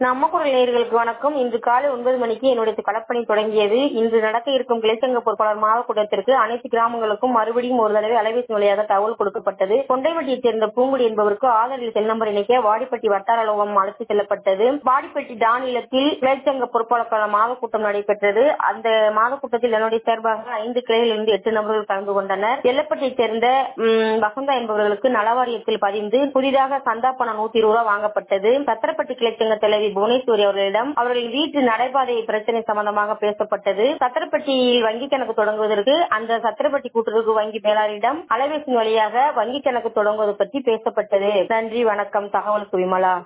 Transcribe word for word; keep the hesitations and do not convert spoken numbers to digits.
நம்ம குரல் நேயர்களுக்கு வணக்கம். இன்று காலை ஒன்பது மணிக்கு என்னுடைய களப்பணி தொடங்கியது. இன்று நடக்க இருக்கும் கிளைச்சங்க பொறுப்பாளர் மாவட்ட கூட்டத்திற்கு அனைத்து கிராமங்களுக்கும் மறுபடியும் ஒரு தடவை அலைபேசி வழியாக தகவல் கொடுக்கப்பட்டது. கொண்டைவட்டியைச் சேர்ந்த பூங்குடி என்பவருக்கு ஆதாரில் செல் நம்பர் இணைக்க வாடிப்பட்டி வட்டார அலுவலகம் அழைத்து செல்லப்பட்டது. வாடிப்பட்டி டான் இல்லத்தில் கிளைச்சங்க பொறுப்பாளருக்கான மாத கூட்டம் நடைபெற்றது. அந்த மாத கூட்டத்தில் என்னுடைய சார்பாக ஐந்து கிளையில் இருந்து எட்டு நபர்கள் கலந்து கொண்டனர். எல்லப்பட்டியைச் சேர்ந்த வசந்தா என்பவர்களுக்கு நலவாரியத்தில் பதிந்து புதிதாக சந்தா பணம் நூத்தி இருபது ரூபாய் வாங்கப்பட்டது. சத்திரப்பட்டி கிளைச்சங்க தலைவி புவனேஸ்வரி அவர்களிடம் அவர்களின் வீட்டு நடைபாதை பிரச்சனை சம்பந்தமாக பேசப்பட்டது. சத்திரப்பட்டியில் வங்கி கணக்கு தொடங்குவதற்கு அந்த சத்திரப்பட்டி கூட்டுறவு வங்கி மேலாளரிடம் அலைபேசி வழியாக வங்கி கணக்கு தொடங்குவது பற்றி பேசப்பட்டது. நன்றி, வணக்கம். தகவலுக்கு விமலா.